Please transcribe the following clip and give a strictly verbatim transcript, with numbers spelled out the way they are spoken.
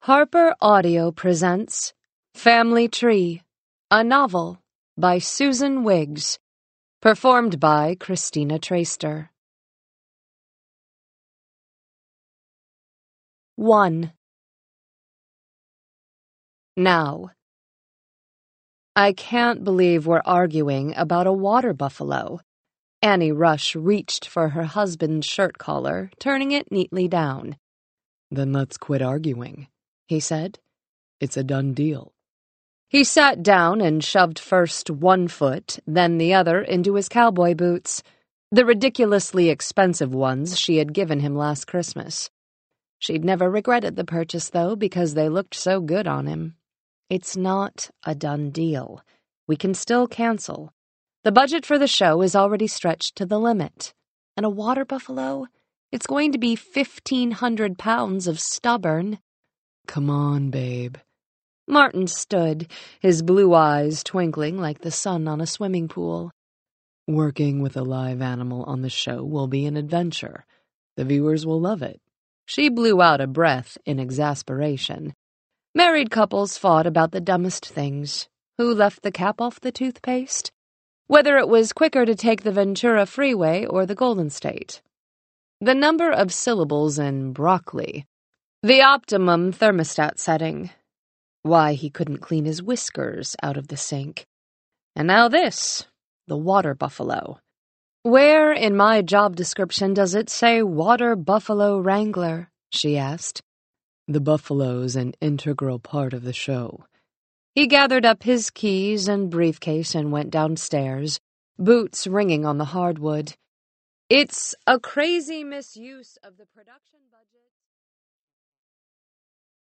Harper Audio presents Family Tree, a novel by Susan Wiggs, performed by Christina Traister. one. Now. I can't believe we're arguing about a water buffalo. Annie Rush reached for her husband's shirt collar, turning it neatly down. Then let's quit arguing, he said. It's a done deal. He sat down and shoved first one foot, then the other into his cowboy boots, the ridiculously expensive ones she had given him last Christmas. She'd never regretted the purchase, though, because they looked so good on him. It's not a done deal. We can still cancel. The budget for the show is already stretched to the limit. And a water buffalo? It's going to be fifteen hundred pounds of stubborn. Come on, babe. Martin stood, his blue eyes twinkling like the sun on a swimming pool. Working with a live animal on the show will be an adventure. The viewers will love it. She blew out a breath in exasperation. Married couples fought about the dumbest things. Who left the cap off the toothpaste? Whether it was quicker to take the Ventura Freeway or the Golden State. The number of syllables in broccoli. The optimum thermostat setting. Why he couldn't clean his whiskers out of the sink. And now this, the water buffalo. Where in my job description does it say water buffalo wrangler? She asked. The buffalo's an integral part of the show. He gathered up his keys and briefcase and went downstairs, boots ringing on the hardwood. It's a crazy misuse of the production budget.